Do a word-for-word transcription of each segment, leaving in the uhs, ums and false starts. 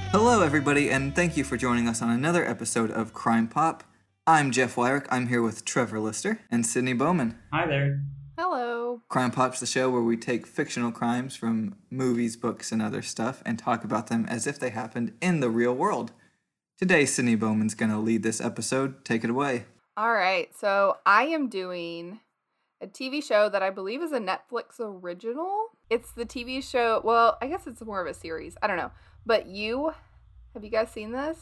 Hello, everybody, and thank you for joining us on another episode of Crime Pop. I'm Jeff Wyrick. I'm here with Trevor Lister and Sydney Bowman. Hi there. Hello. Crime Pop's the show where we take fictional crimes from movies, books, and other stuff and talk about them as if they happened in the real world. Today, Sydney Bowman's going to lead this episode. Take it away. All right, so I am doing a T V show that I believe is a Netflix original. It's the T V show, well, I guess it's more of a series. I don't know. But You, have you guys seen this?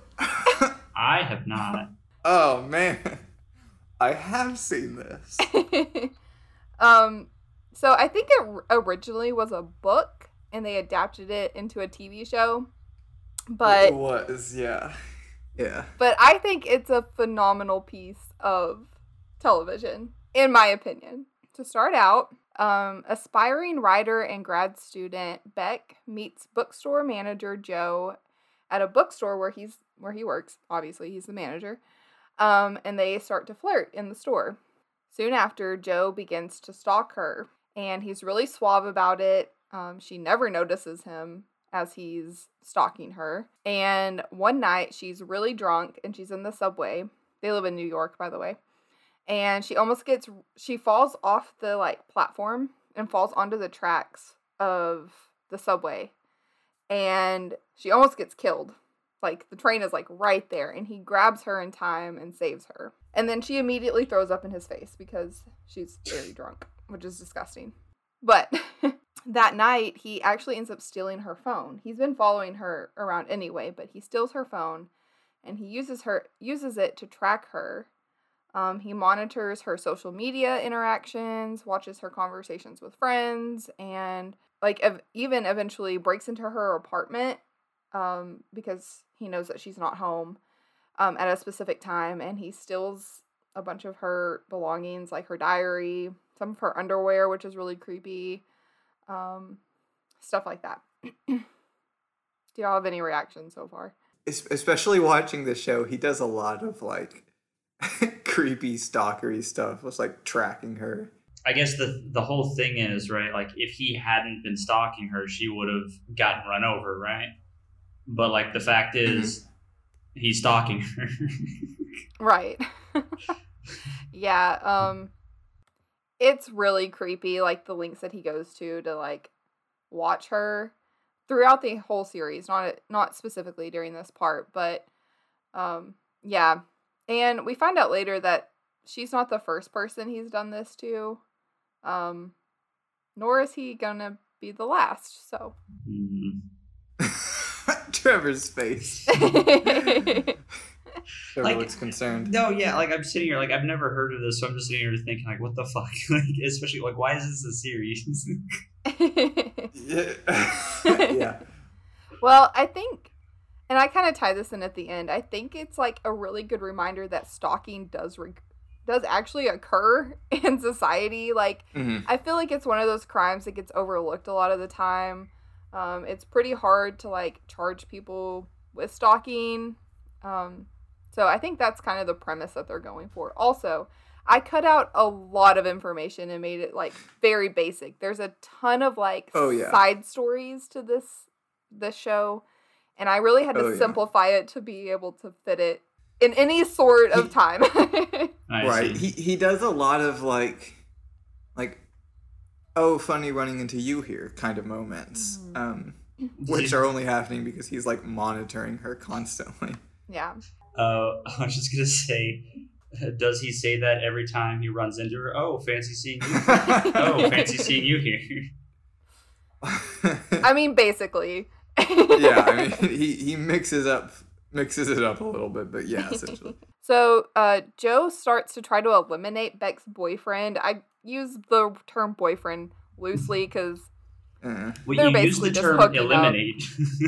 I have not. Oh, man. I have seen this. um, so I think it originally was a book, and they adapted it into a T V show. But It was, yeah. Yeah. But I think it's a phenomenal piece of television, in my opinion. To start out, um, aspiring writer and grad student Beck meets bookstore manager Joe at a bookstore where he's where he works. Obviously, he's the manager. Um, and they start to flirt in the store. Soon after, Joe begins to stalk her, and he's really suave about it. Um, she never notices him as he's stalking her. And one night, she's really drunk, and she's in the subway. They live in New York, by the way. And she almost gets, she falls off the, like, platform and falls onto the tracks of the subway. And she almost gets killed. Like, the train is, like, right there. And he grabs her in time and saves her. And then she immediately throws up in his face because she's very drunk, which is disgusting. But that night, he actually ends up stealing her phone. He's been following her around anyway, but he steals her phone. And he uses her uses it to track her. Um, he monitors her social media interactions, watches her conversations with friends, and like ev- even eventually breaks into her apartment um, because he knows that she's not home um, at a specific time, and he steals a bunch of her belongings, like her diary, some of her underwear, which is really creepy, um, stuff like that. Do y'all have any reactions so far? Especially watching the show, he does a lot of, like, creepy stalkery stuff. It's like tracking her. I guess the the whole thing is, right, like if he hadn't been stalking her, she would have gotten run over, right? But like the fact is mm-hmm. he's stalking her. Right. Yeah, um it's really creepy, like the links that he goes to to like watch her throughout the whole series, not not specifically during this part, but um yeah. And we find out later that she's not the first person he's done this to. Um, nor is he gonna be the last, so. Mm-hmm. Trevor's face. Trevor like, looks concerned. No, yeah, like I'm sitting here, like I've never heard of this, so I'm just sitting here thinking, like, what the fuck? Like, especially, like, why is this a series? yeah. Yeah. Well, I think... And I kind of tie this in at the end. I think it's like a really good reminder that stalking does re- does actually occur in society. Like, mm-hmm. I feel like it's one of those crimes that gets overlooked a lot of the time. Um, it's pretty hard to, like, charge people with stalking. Um, so I think that's kind of the premise that they're going for. Also, I cut out a lot of information and made it, like, very basic. There's a ton of, like, oh, yeah. side stories to this this show. And I really had to oh, simplify yeah. it to be able to fit it in any sort of he, time. Right. He he does a lot of like, like, oh, funny running into you here kind of moments, mm. um, which are only happening because he's like monitoring her constantly. Yeah. Uh, I was just gonna say, does he say that every time he runs into her? Oh, fancy seeing you. Oh, fancy seeing you here. I mean, basically. Yeah, I mean, he, he mixes up mixes it up a little bit, but yeah, essentially. So, uh, Joe starts to try to eliminate Beck's boyfriend. I use the term boyfriend loosely because uh, well, they're you basically use the just term eliminate.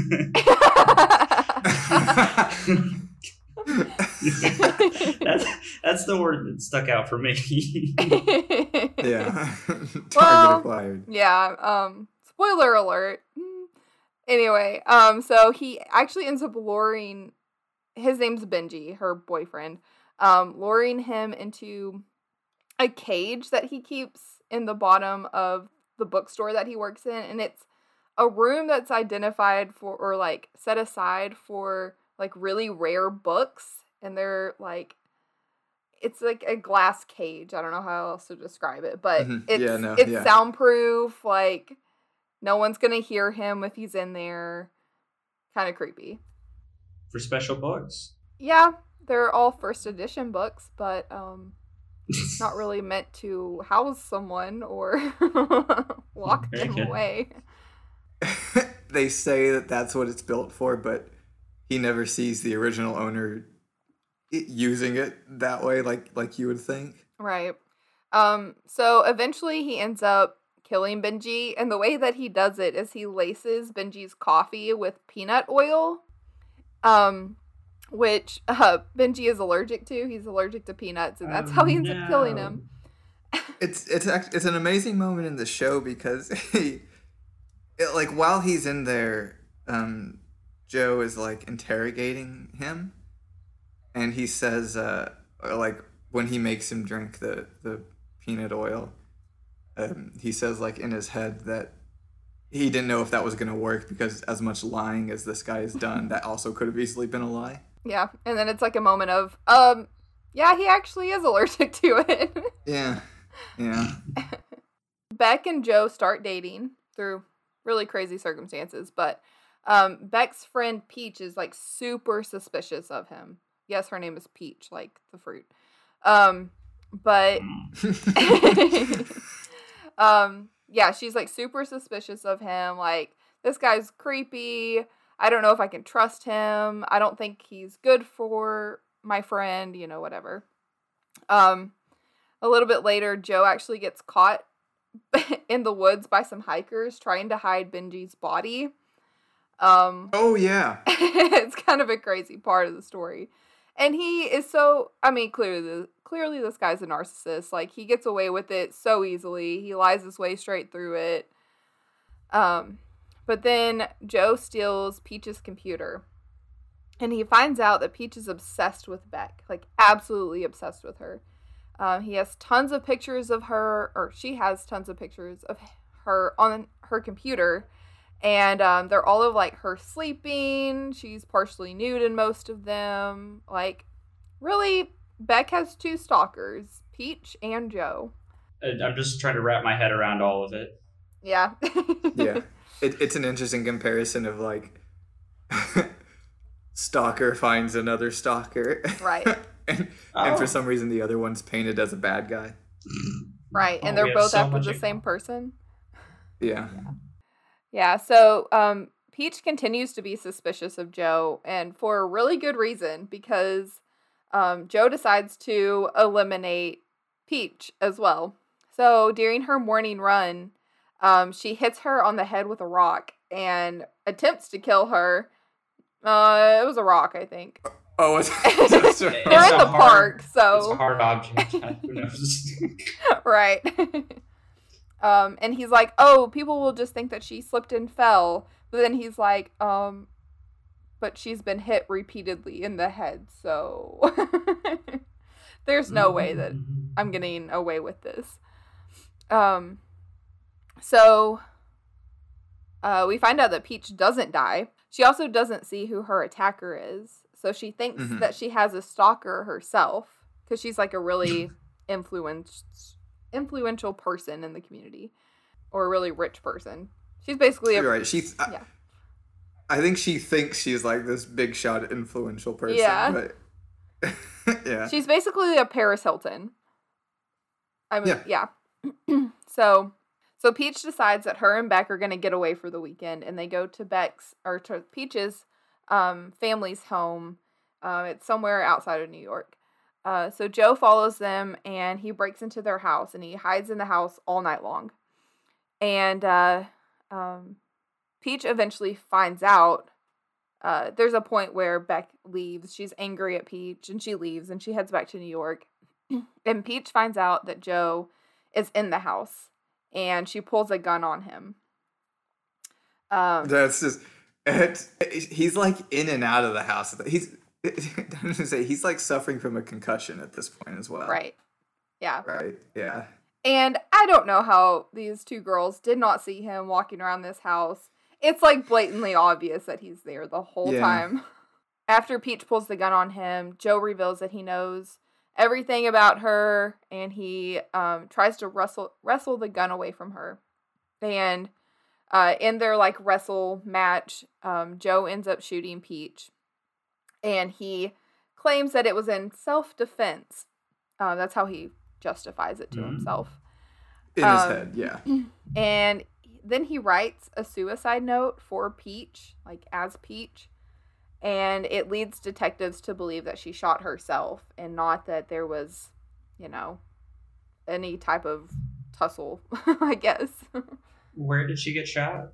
that's that's the word that stuck out for me. Yeah. Target well, acquired. Yeah. Um. Spoiler alert. Anyway, um, so he actually ends up luring, his name's Benji, her boyfriend, um, luring him into a cage that he keeps in the bottom of the bookstore that he works in, and it's a room that's identified for, or like set aside for like really rare books. And they're like, it's like a glass cage. I don't know how else to describe it, but Mm-hmm. it's, Yeah, no, it's yeah. soundproof. Like, no one's going to hear him if he's in there. Kind of creepy. For special books? Yeah, they're all first edition books, but um, not really meant to house someone or lock Very them good. away. They say that that's what it's built for, but he never sees the original owner i- using it that way, like like you would think. Right. Um, so eventually he ends up killing Benji, and the way that he does it is he laces Benji's coffee with peanut oil, um, which uh, Benji is allergic to. He's allergic to peanuts, and that's Oh, how he ends no. up killing him. It's it's act- it's an amazing moment in the show because he, it, like while he's in there, um, Joe is like interrogating him, and he says, uh, or, like when he makes him drink the the peanut oil, um, he says like in his head that he didn't know if that was gonna work because as much lying as this guy has done, that also could have easily been a lie. Yeah, and then it's like a moment of, um, yeah, he actually is allergic to it. Yeah, yeah. Beck and Joe start dating through really crazy circumstances, but um, Beck's friend Peach is like super suspicious of him. Yes, her name is Peach, like the fruit. Um, but um, yeah, she's like super suspicious of him. Like, this guy's creepy. I don't know if I can trust him. I don't think he's good for my friend, you know, whatever. Um, a little bit later, Joe actually gets caught in the woods by some hikers trying to hide Benji's body. Um, Oh yeah. it's kind of a crazy part of the story. And he is so, I mean, clearly, clearly this guy's a narcissist. Like, he gets away with it so easily. He lies his way straight through it. Um, but then Joe steals Peach's computer. And he finds out that Peach is obsessed with Beck. Like, absolutely obsessed with her. Um, he has tons of pictures of her, or she has tons of pictures of her on her computer. And um, they're all of, like, her sleeping. She's partially nude in most of them. Like, really, Beck has two stalkers, Peach and Joe. I'm just trying to wrap my head around all of it. Yeah. Yeah. It, it's an interesting comparison of, like, stalker finds another stalker. Right. and, Oh. and for some reason, the other one's painted as a bad guy. Right. And Oh, they're we have both so after much the in same common. person. Yeah. Yeah, so um, Peach continues to be suspicious of Joe, and for a really good reason, because um, Joe decides to eliminate Peach as well. So during her morning run, um, she hits her on the head with a rock and attempts to kill her. Uh, it was a rock, I think. Oh, it's, It's They're a in the hard- park, It's a so hard object. Who knows? right. Um, and he's like, oh, people will just think that she slipped and fell. But then he's like, um, but she's been hit repeatedly in the head, so there's no way that I'm getting away with this. Um, so uh, we find out that Peach doesn't die. She also doesn't see who her attacker is. So she thinks Mhm. that she has a stalker herself, because she's like a really influenced influential person in the community, or a really rich person. She's basically a, You're right. She, th- yeah. I, I think she thinks she's like this big shot influential person. Yeah. But yeah. she's basically a Paris Hilton. I mean, Yeah. yeah. so, so Peach decides that her and Beck are going to get away for the weekend, and they go to Beck's, or to Peach's um, family's home. Uh, it's somewhere outside of New York. Uh, so Joe follows them, and he breaks into their house, and he hides in the house all night long. And uh, um, Peach eventually finds out. Uh, there's a point where Beck leaves. She's angry at Peach, and she leaves, and she heads back to New York. And Peach finds out that Joe is in the house, and she pulls a gun on him. Um, That's just, it, it, he's like in and out of the house. He's, I was gonna say, he's like suffering from a concussion at this point as well. right. Yeah. Right. Yeah. And I don't know how these two girls did not see him walking around this house. It's like blatantly obvious that he's there the whole yeah. time. After Peach pulls the gun on him, Joe reveals that he knows everything about her, and he um, tries to wrestle wrestle the gun away from her. And uh, in their like wrestle match, um, Joe ends up shooting Peach, and he claims that it was in self-defense. Uh, that's how he justifies it to mm. himself. In um, his head, yeah. And then he writes a suicide note for Peach, like as Peach. And it leads detectives to believe that she shot herself and not that there was, you know, any type of tussle, I guess. Where did she get shot?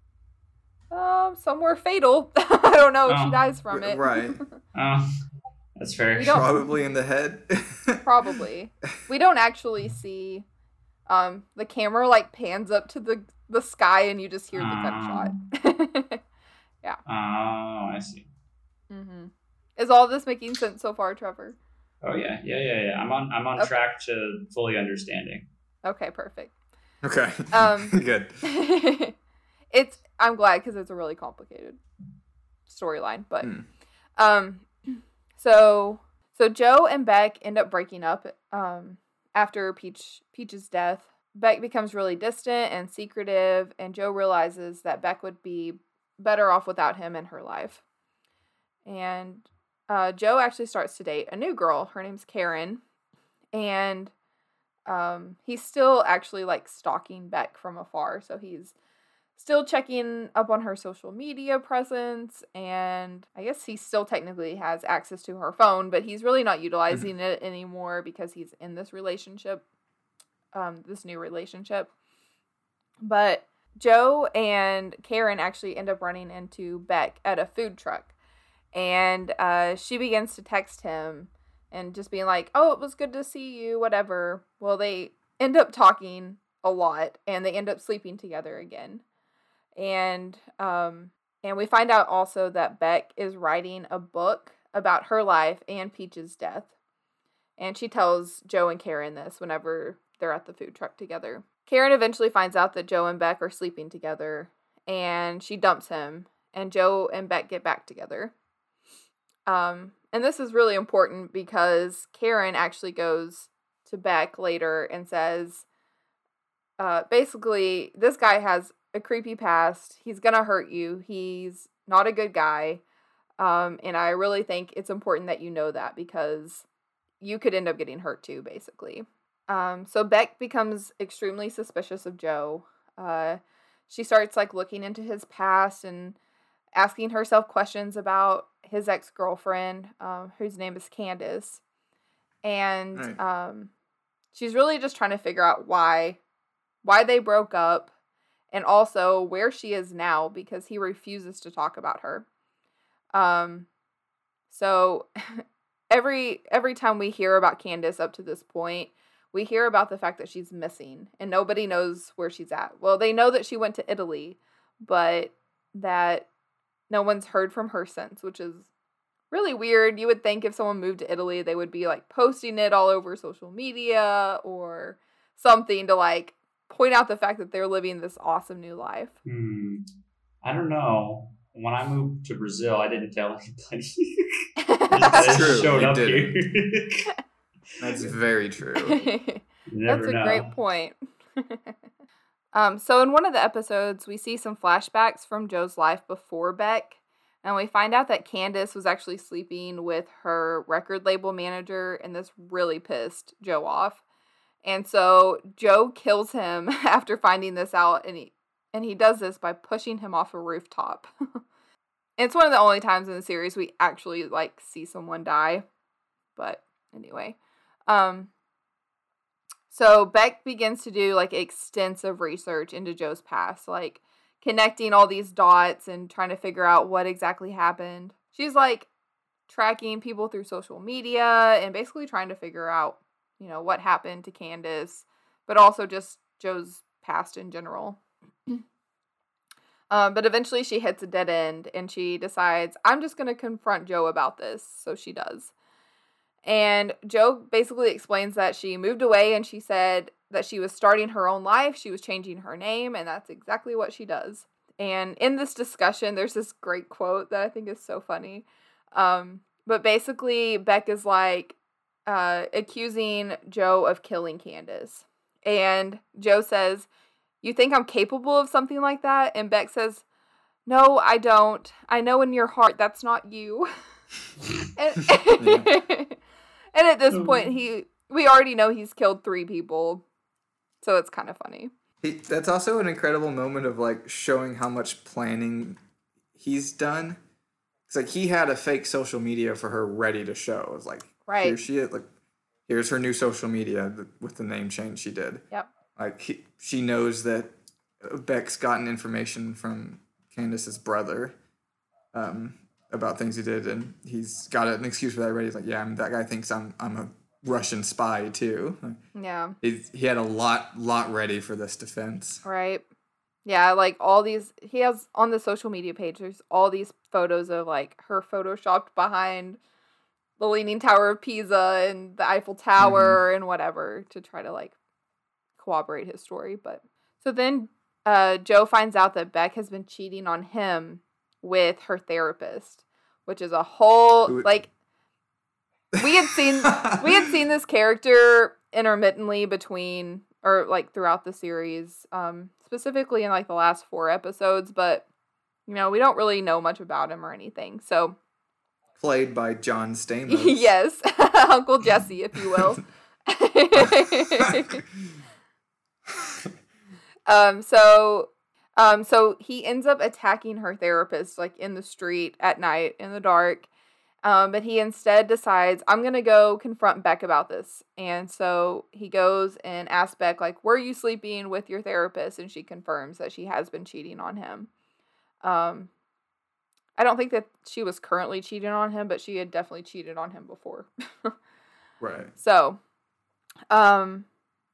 Um, somewhere fatal. I don't know if oh. she dies from it. Right. Oh, that's fair. Probably in the head. Probably. We don't actually see, um, the camera like pans up to the, the sky and you just hear the um, gunshot. Yeah. Oh, I see. Mm-hmm. Is all this making sense so far, Trevor? Oh yeah, yeah, yeah, yeah. I'm on, I'm on okay. track to fully understanding. Okay, perfect. Okay. Um, good. It's. I'm glad because it's a really complicated storyline, but mm. um, so so Joe and Beck end up breaking up. Um, after Peach Peach's death, Beck becomes really distant and secretive, and Joe realizes that Beck would be better off without him in her life. And uh, Joe actually starts to date a new girl. Her name's Karen. And um, he's still actually, like, stalking Beck from afar. So he's still checking up on her social media presence. And I guess he still technically has access to her phone. But he's really not utilizing it anymore because he's in this relationship. Um, this new relationship. But Joe and Karen actually end up running into Beck at a food truck. And uh, she begins to text him and just being like, oh, it was good to see you, whatever. Well, they end up talking a lot, and they end up sleeping together again. And um, and we find out also that Beck is writing a book about her life and Peach's death. And she tells Joe and Karen this whenever they're at the food truck together. Karen eventually finds out that Joe and Beck are sleeping together, and she dumps him, and Joe and Beck get back together. Um, and this is really important because Karen actually goes to Beck later and says, uh, basically, this guy has a creepy past. He's gonna hurt you. He's not a good guy. Um, and I really think it's important that you know that because you could end up getting hurt too, basically. Um, so Beck becomes extremely suspicious of Joe. Uh, she starts, like, looking into his past and asking herself questions about his ex-girlfriend, um, whose name is Candace. And right. um, she's really just trying to figure out why, why they broke up, and also where she is now, because he refuses to talk about her. Um, so every every time we hear about Candace up to this point, we hear about the fact that she's missing, and nobody knows where she's at. Well, they know that she went to Italy, but that no one's heard from her since, which is really weird. You would think if someone moved to Italy, they would be, like, posting it all over social media or something to, like, point out the fact that they're living this awesome new life. Hmm. I don't know. When I moved to Brazil, I didn't tell anybody. That's true. Showed you up didn't. here. That's very true. That's a know. great point. Um, so in one of the episodes, we see some flashbacks from Joe's life before Beck, and we find out that Candace was actually sleeping with her record label manager, and this really pissed Joe off. And so Joe kills him after finding this out, and he and he does this by pushing him off a rooftop. It's one of the only times in the series we actually, like, see someone die. But anyway, um... So Beck begins to do, like, extensive research into Joe's past, like, connecting all these dots and trying to figure out what exactly happened. She's, like, tracking people through social media and basically trying to figure out, you know, what happened to Candace, but also just Joe's past in general. um, but eventually she hits a dead end, and she decides, I'm just going to confront Joe about this, so she does. And Joe basically explains that she moved away and she said that she was starting her own life. She was changing her name, and that's exactly what she does. And in this discussion, there's this great quote that I think is so funny. Um, but basically, Beck is like uh, accusing Joe of killing Candace. And Joe says, "You think I'm capable of something like that?" And Beck says, "No, I don't. I know in your heart that's not you." and, and at this point, he we already know he's killed three people. So it's kind of funny. He, that's also an incredible moment of, like, showing how much planning he's done. It's like he had a fake social media for her ready to show. It's like, right. Here she is. Like, here's her new social media with the name change she did. Yep. Like, he, she knows that Beck's gotten information from Candace's brother um, about things he did, and he's got an excuse for that already. He's like, yeah, I mean, that guy thinks I'm I'm a Russian spy too. Yeah. He's, he had a lot lot ready for this defense. Right. Yeah, like all these, he has on the social media page, there's all these photos of like her photoshopped behind the Leaning Tower of Pisa and the Eiffel Tower mm-hmm. and whatever to try to like corroborate his story. But so then uh, Joe finds out that Beck has been cheating on him with her therapist, which is a whole like we had seen we had seen this character intermittently between or like throughout the series, um, specifically in like the last four episodes, but you know we don't really know much about him or anything. So played by John Stamos. Yes, Uncle Jesse, if you will. um. So. Um. So he ends up attacking her therapist like in the street at night in the dark. Um, but he instead decides, I'm going to go confront Beck about this. And so he goes and asks Beck, like, were you sleeping with your therapist? And she confirms that she has been cheating on him. Um, I don't think that she was currently cheating on him, but she had definitely cheated on him before. Right. So, um,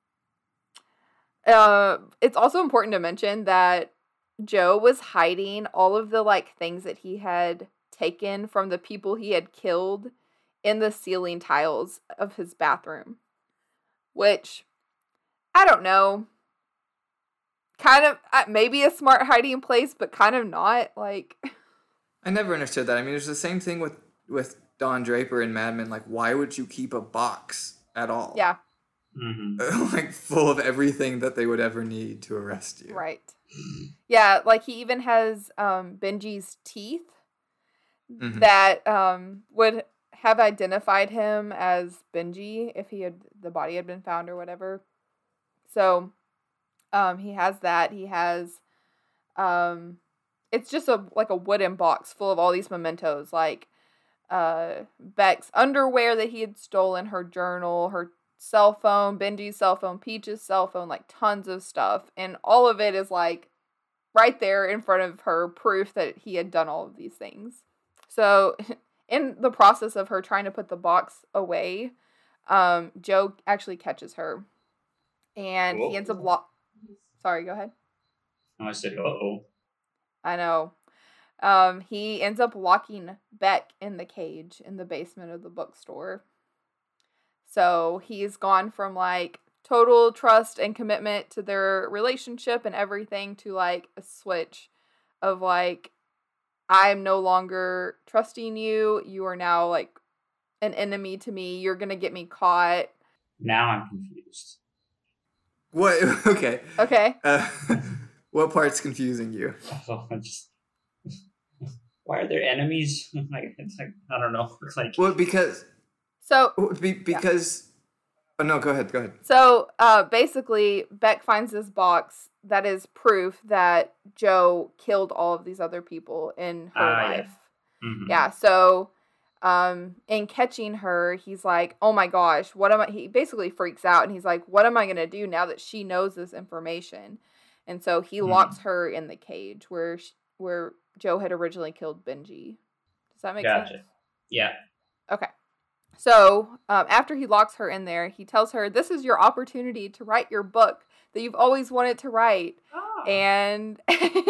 uh, it's also important to mention that Joe was hiding all of the, like, things that he had taken from the people he had killed in the ceiling tiles of his bathroom, which I don't know, kind of uh, maybe a smart hiding place, but kind of not. Like, I never understood that. I mean, it's the same thing with with Don Draper in Mad Men. Like, why would you keep a box at all? Yeah, mm-hmm. like full of everything that they would ever need to arrest you. Right. Yeah, like he even has um, Benji's teeth. Mm-hmm. That um, would have identified him as Benji if he had the body had been found or whatever. So um, he has that. He has um, it's just a like a wooden box full of all these mementos, like uh, Beck's underwear that he had stolen, her journal, her cell phone, Benji's cell phone, Peach's cell phone, like tons of stuff, and all of it is like right there in front of her, proof that he had done all of these things. So, in the process of her trying to put the box away, um, Joe actually catches her, and Whoa. he ends up lo- Sorry, go ahead. I said, "Uh-oh." I know. Um, he ends up locking Beck in the cage in the basement of the bookstore. So he's gone from like total trust and commitment to their relationship and everything to like a switch of like, I'm no longer trusting you. You are now, like, an enemy to me. You're going to get me caught. Now I'm confused. What? Okay. Okay. Uh, what part's confusing you? Oh, just, why are there enemies? Like, it's like, I don't know. It's like, well, because... So... Be, because... Yeah. Oh, no, go ahead, go ahead. So, uh, basically, Beck finds this box that is proof that Joe killed all of these other people in her uh, life. Yeah, mm-hmm. yeah so, um, in catching her, he's like, oh my gosh, what am I, he basically freaks out, and he's like, what am I going to do now that she knows this information? And so he mm-hmm. locks her in the cage where, she, where Joe had originally killed Benji. Does that make gotcha. sense? Yeah. Okay. So, um, after he locks her in there, he tells her, this is your opportunity to write your book that you've always wanted to write. Oh. And,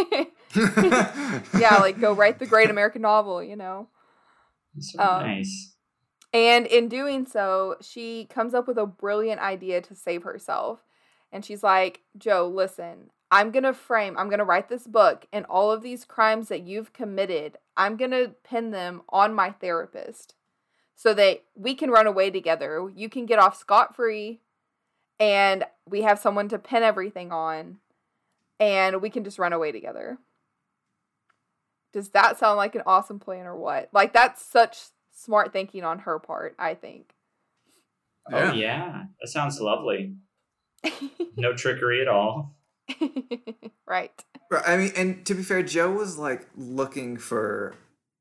yeah, like, go write the great American novel, you know. So um, nice. And in doing so, she comes up with a brilliant idea to save herself. And she's like, Joe, listen, I'm going to frame, I'm going to write this book, and all of these crimes that you've committed, I'm going to pin them on my therapist so that we can run away together. You can get off scot-free, and we have someone to pin everything on, and we can just run away together. Does that sound like an awesome plan or what? Like, that's such smart thinking on her part, I think. Yeah. Oh, yeah. That sounds lovely. No trickery at all. Right. I mean, and to be fair, Joe was, like, looking for...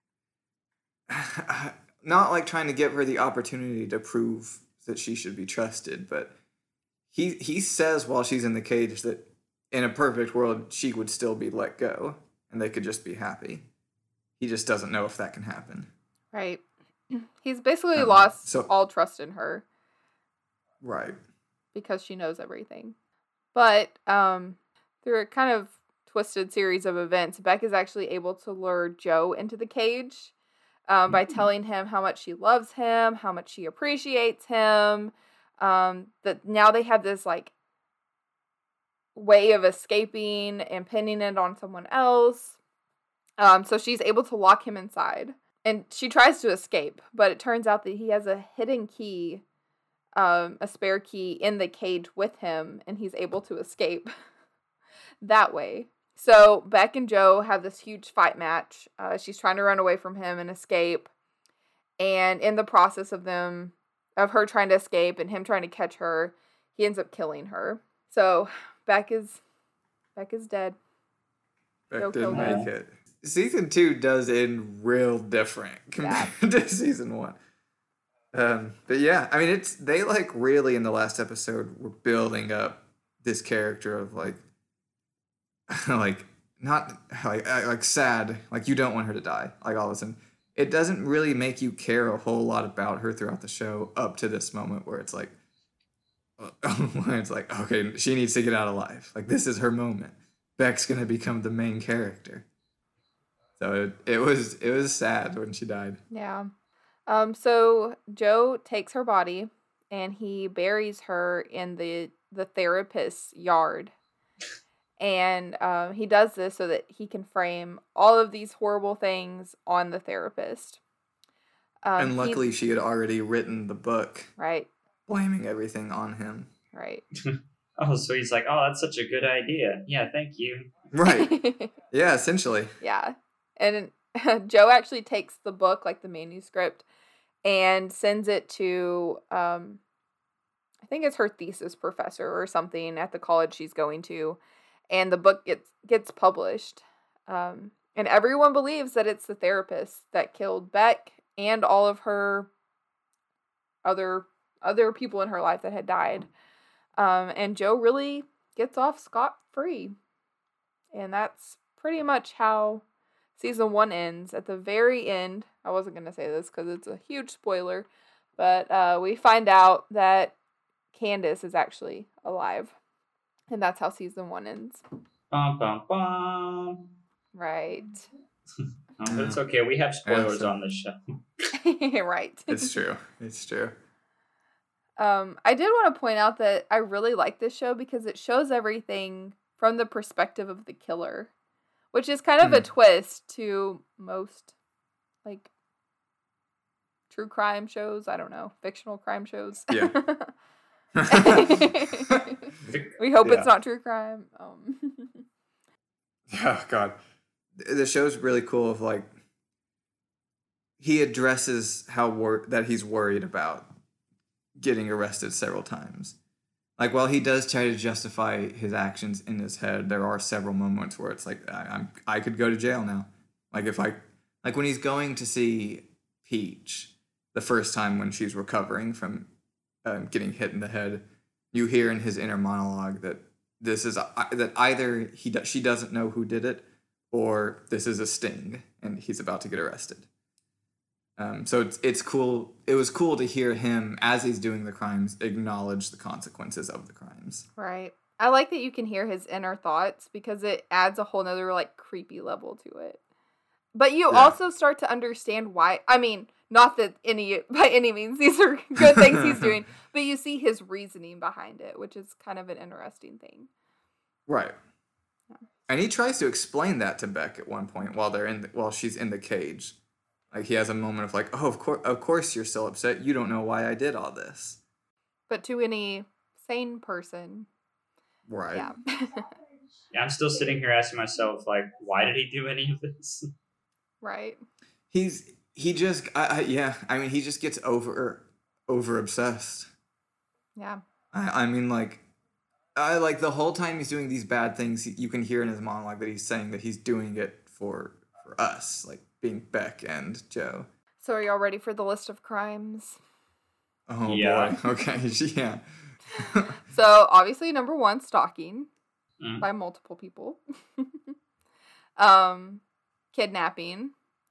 not, like, trying to give her the opportunity to prove that she should be trusted, but he he says while she's in the cage that in a perfect world, she would still be let go, and they could just be happy. He just doesn't know if that can happen. Right. He's basically um, lost so, all trust in her. Right. Because she knows everything. But um, through a kind of twisted series of events, Beck is actually able to lure Joe into the cage um, by telling him how much she loves him, how much she appreciates him. Um, that now they have this like way of escaping and pinning it on someone else. Um, so she's able to lock him inside. And she tries to escape, but it turns out that he has a hidden key, um, a spare key in the cage with him, and he's able to escape that way. So Beck and Joe have this huge fight match. Uh, she's trying to run away from him and escape. And in the process of them, of her trying to escape and him trying to catch her, he ends up killing her. So Beck is, Beck is dead. Beck Joe didn't killed her. make it. Season two does end real different compared yeah. to season one. Um, but yeah, I mean, it's they like really in the last episode were building up this character of like, like not like like sad, like you don't want her to die. Like all of a sudden, it doesn't really make you care a whole lot about her throughout the show up to this moment where it's like, where it's like okay, she needs to get out alive. Like this is her moment. Beck's gonna become the main character. So it, it was it was sad when she died. Yeah. Um. So Joe takes her body and he buries her in the the therapist's yard, and um, he does this so that he can frame all of these horrible things on the therapist. Um, and luckily, he, she had already written the book, right, blaming everything on him. Right. Oh, so he's like, oh, that's such a good idea. Yeah, thank you. Right. Yeah, essentially. Yeah. And Joe actually takes the book, like the manuscript, and sends it to, um, I think it's her thesis professor or something at the college she's going to. And the book gets gets published. Um, and everyone believes that it's the therapist that killed Beck and all of her other other people in her life that had died. Um, and Joe really gets off scot-free. And that's pretty much how season one ends. At the very end, I wasn't going to say this because it's a huge spoiler, but uh, we find out that Candace is actually alive. And that's how season one ends. Bum, bum, bum. Right. Oh, but it's okay. We have spoilers on this show. Right. It's true. It's true. Um, I did want to point out that I really like this show because it shows everything from the perspective of the killer, which is kind of mm. a twist to most, like, true crime shows. I don't know, fictional crime shows. Yeah. We hope yeah. it's not true crime. Um. Oh, God. The show's really cool of, like, he addresses how wor- that he's worried about getting arrested several times. Like, while he does try to justify his actions in his head, there are several moments where it's like, I, I'm, I could go to jail now. Like, if I, like, when he's going to see Peach the first time when she's recovering from um, getting hit in the head, you hear in his inner monologue that this is, uh, that either he do, she doesn't know who did it, or this is a sting, and he's about to get arrested. Um, so it's it's cool. It was cool to hear him, as he's doing the crimes, acknowledge the consequences of the crimes. Right. I like that you can hear his inner thoughts because it adds a whole nother, like, creepy level to it. But you yeah. also start to understand why. I mean, not that any by any means these are good things he's doing, but you see his reasoning behind it, which is kind of an interesting thing. Right. And he tries to explain that to Beck at one point while they're in the, while she's in the cage. Like he has a moment of like, oh, of course, of course you're so upset. You don't know why I did all this. But to any sane person, right? Yeah. Yeah, I'm still sitting here asking myself, like, why did he do any of this? Right. He's he just I, I, yeah. I mean, he just gets over over obsessed. Yeah. I, I mean, like. I like the whole time he's doing these bad things, you can hear in his monologue that he's saying that he's doing it for for us, like being Beck and Joe. So are y'all ready for the list of crimes? Oh yeah. boy. Okay. Yeah. So obviously number one, stalking mm. by multiple people. um, kidnapping.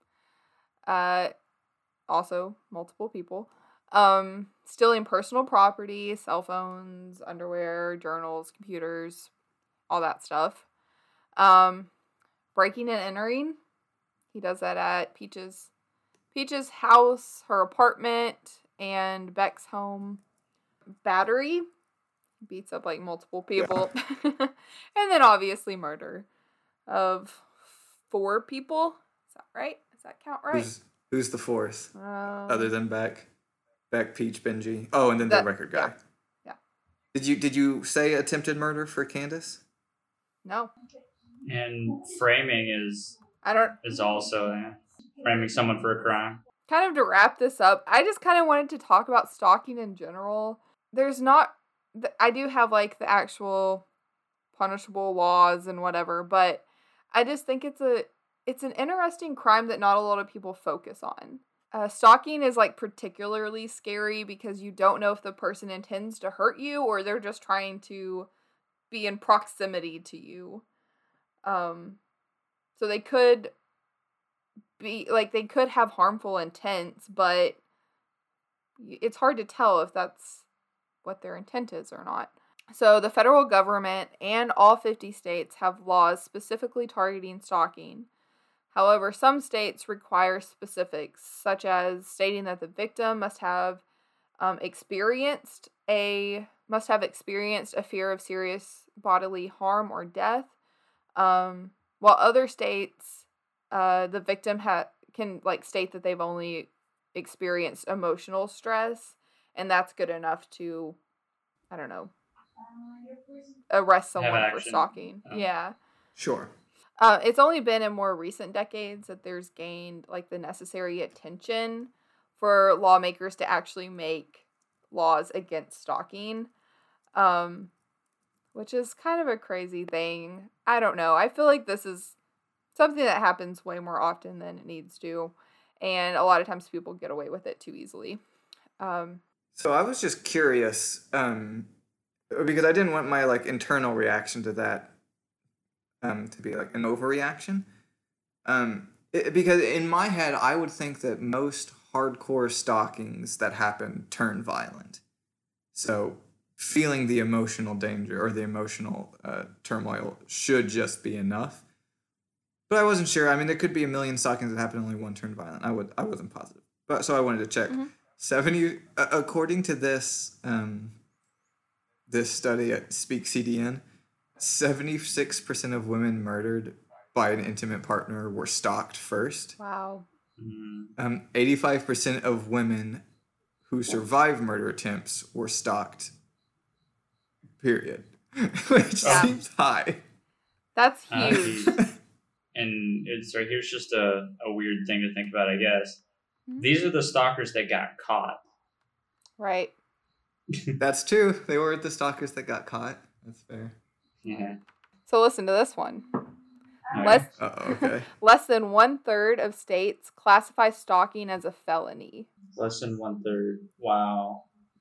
Uh, also multiple people. Um, stealing personal property, cell phones, underwear, journals, computers, all that stuff. Um, breaking and entering. He does that at Peach's Peach's house, her apartment, and Beck's home. Battery. Beats up like multiple people. Yeah. And then obviously murder of four people. Is that right? Does that count right? Who's, who's the fourth? Um, Other than Beck? Beck, Peach, Benji. Oh, and then that, the record guy. Yeah. yeah. Did you did you say attempted murder for Candace? No. And framing is I don't is also uh, framing someone for a crime. Kind of to wrap this up, I just kind of wanted to talk about stalking in general. There's not I do have like the actual punishable laws and whatever, but I just think it's a it's an interesting crime that not a lot of people focus on. Uh, stalking is like particularly scary because you don't know if the person intends to hurt you or they're just trying to be in proximity to you. Um, so they could be like they could have harmful intents, but it's hard to tell if that's what their intent is or not. So the federal government and all fifty states have laws specifically targeting stalking. However, some states require specifics, such as stating that the victim must have um, experienced a must have experienced a fear of serious bodily harm or death. Um, while other states, uh, the victim ha- can like state that they've only experienced emotional stress, and that's good enough to, I don't know, arrest someone for stalking. Oh. Yeah. Sure. Uh, it's only been in more recent decades that there's gained like the necessary attention for lawmakers to actually make laws against stalking, um, which is kind of a crazy thing. I don't know. I feel like this is something that happens way more often than it needs to, and a lot of times people get away with it too easily. Um, so I was just curious, um, because I didn't want my like internal reaction to that Um, to be like an overreaction, um, it, because in my head I would think that most hardcore stalkings that happen turn violent. So feeling the emotional danger or the emotional uh, turmoil should just be enough. But I wasn't sure. I mean, there could be a million stalkings that happen and only one turn violent. I would I wasn't positive, but so I wanted to check. Mm-hmm. Seventy uh, according to this um, this study at Speak C D N. seventy-six percent of women murdered by an intimate partner were stalked first. Wow. Um, eighty-five percent of women who survived murder attempts were stalked. Period. Which yeah. seems high. That's huge. Uh, and it's right here's just a, a weird thing to think about, I guess. Mm-hmm. These are the stalkers that got caught. Right. That's true. They were the stalkers that got caught. That's fair. Yeah. So listen to this one. Okay. Less, Uh-oh, okay. less than one third of states classify stalking as a felony. Less than one third. Wow.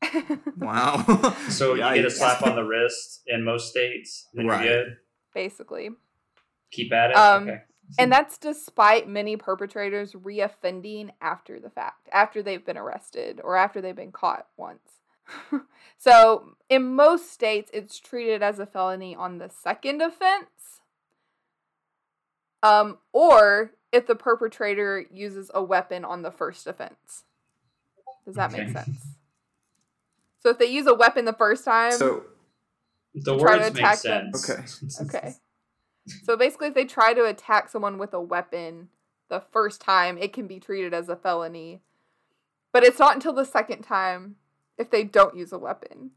Wow. So you get a slap on the wrist in most states, then right. you're good. Basically. Keep at it. Um, okay. And that's despite many perpetrators reoffending after the fact, after they've been arrested or after they've been caught once. So, in most states, it's treated as a felony on the second offense, um, or if the perpetrator uses a weapon on the first offense. Does that okay. make sense? So, if they use a weapon the first time, so the words make sense. Okay. Okay. So basically, if they try to attack someone with a weapon the first time, it can be treated as a felony. But it's not until the second time if they don't use a weapon.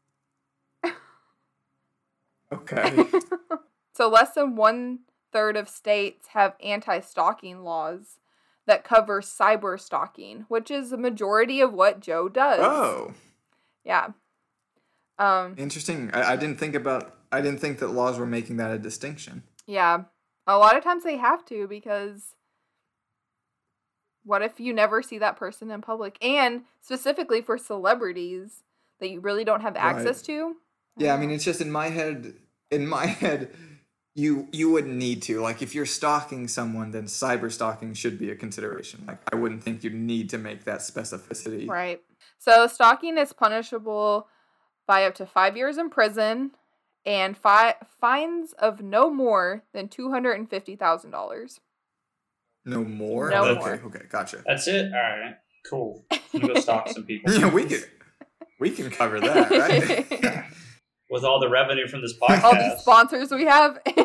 Okay. So less than one third of states have anti-stalking laws that cover cyber stalking, which is the majority of what Joe does. Oh. Yeah. Um, Interesting. I, I didn't think about, I didn't think that laws were making that a distinction. Yeah. A lot of times they have to, because what if you never see that person in public? And specifically for celebrities that you really don't have access Right. to. Yeah, I mean, it's just in my head, in my head, you you wouldn't need to. Like, if you're stalking someone, then cyber stalking should be a consideration. Like, I wouldn't think you'd need to make that specificity. Right. So stalking is punishable by up to five years in prison and fi- fines of no more than two hundred fifty thousand dollars. No more? No okay, more. okay, gotcha. That's it? All right. Cool. I'm going to go stalk some people. Yeah, we can, we can cover that, right? With all the revenue from this podcast. All these sponsors we have. By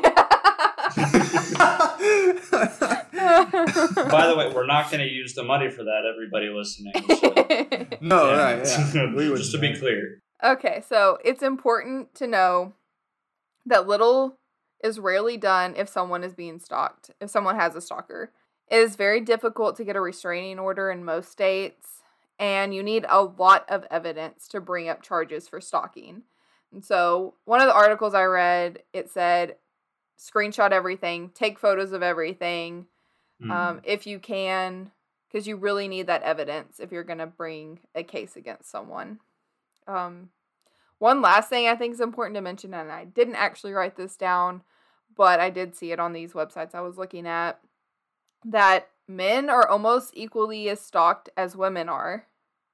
the way, we're not going to use the money for that, everybody listening. So, no, yeah. right, yeah. We would Just to be clear. Okay, so it's important to know that little is rarely done if someone is being stalked, if someone has a stalker. It is very difficult to get a restraining order in most states, and you need a lot of evidence to bring up charges for stalking. And so one of the articles I read, it said, screenshot everything, take photos of everything, Mm. um, if you can, because you really need that evidence if you're going to bring a case against someone. Um, one last thing I think is important to mention, and I didn't actually write this down, but I did see it on these websites I was looking at, that men are almost equally as stalked as women are.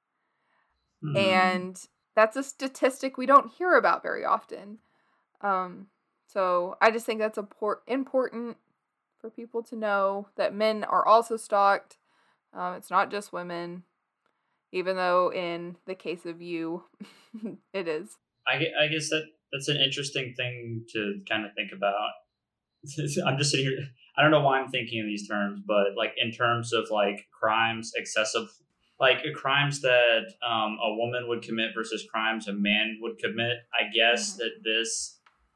Mm. And that's a statistic we don't hear about very often. Um, so I just think that's impor- important for people to know that men are also stalked. Um, it's not just women, even though in the case of you, it is. I, gue- I guess that that's an interesting thing to kind of think about. I'm just sitting here. I don't know why I'm thinking in these terms, but like in terms of like crimes, excessive, like crimes that um, a woman would commit versus crimes a man would commit. I guess Mm-hmm. that this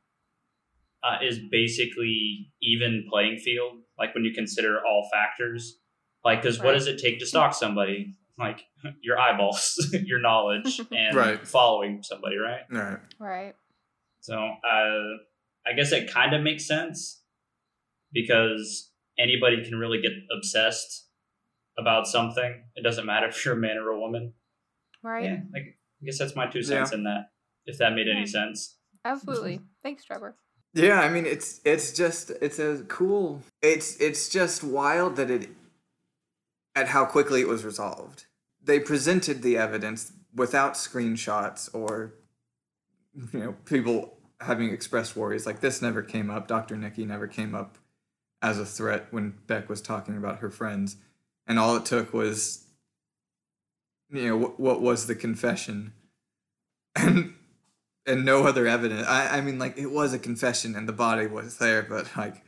uh, is basically even playing field. Like when you consider all factors, like because what Right. does it take to stalk somebody? Like your eyeballs, your knowledge, and Right. following somebody, right? Right. Right. So uh, I guess it kind of makes sense because anybody can really get obsessed about something. It doesn't matter if you're a man or a woman. Right. Yeah, I I guess that's my two cents Yeah. in that, if that made any Yeah. sense. Absolutely. Thanks, Trevor. Yeah, I mean, it's it's just it's a cool. It's it's just wild that it at how quickly it was resolved. They presented the evidence without screenshots or you know people having expressed worries. Like this never came up. Doctor Nikki never came up as a threat when Beck was talking about her friends, and all it took was you know what, what was the confession, and. And no other evidence. I, I mean, like, it was a confession and the body was there, but, like,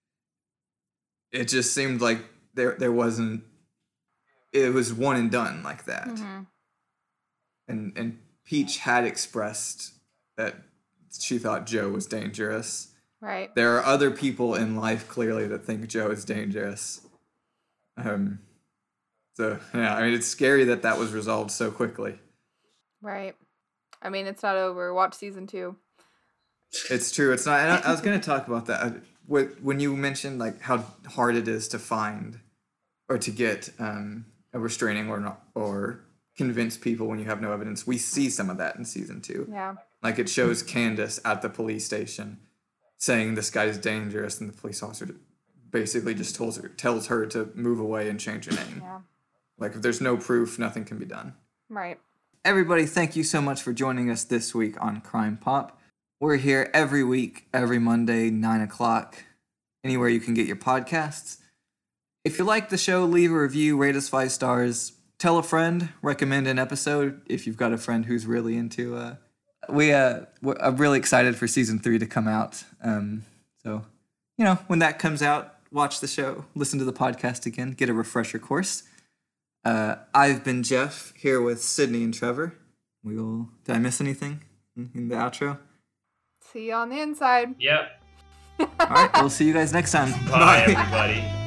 it just seemed like there there wasn't... It was one and done like that. Mm-hmm. And, and Peach had expressed that she thought Joe was dangerous. Right. There are other people in life, clearly, that think Joe is dangerous. Um. So, yeah, I mean, it's scary that that was resolved so quickly. Right. I mean, it's not over. Watch season two. It's true. It's not. And I, I was going to talk about that. When you mentioned like how hard it is to find or to get um, a restraining or not, or convince people when you have no evidence, we see some of that in season two. Yeah. Like it shows Candace at the police station saying this guy's dangerous, and the police officer basically just tells her tells her to move away and change her name. Yeah. Like if there's no proof, nothing can be done. Right. Everybody, thank you so much for joining us this week on Crime Pop. We're here every week, every Monday, nine o'clock, anywhere you can get your podcasts. If you like the show, leave a review, rate us five stars, tell a friend, recommend an episode if you've got a friend who's really into... Uh, we, uh, we're, I'm really excited for season three to come out. Um, so you know, when that comes out, watch the show, listen to the podcast again, get a refresher course. Uh, I've been Jeff, here with Sydney and Trevor. We will. Did I miss anything in, in the outro? See you on the inside. Yep. All right, we'll see you guys next time. Bye, Bye. everybody.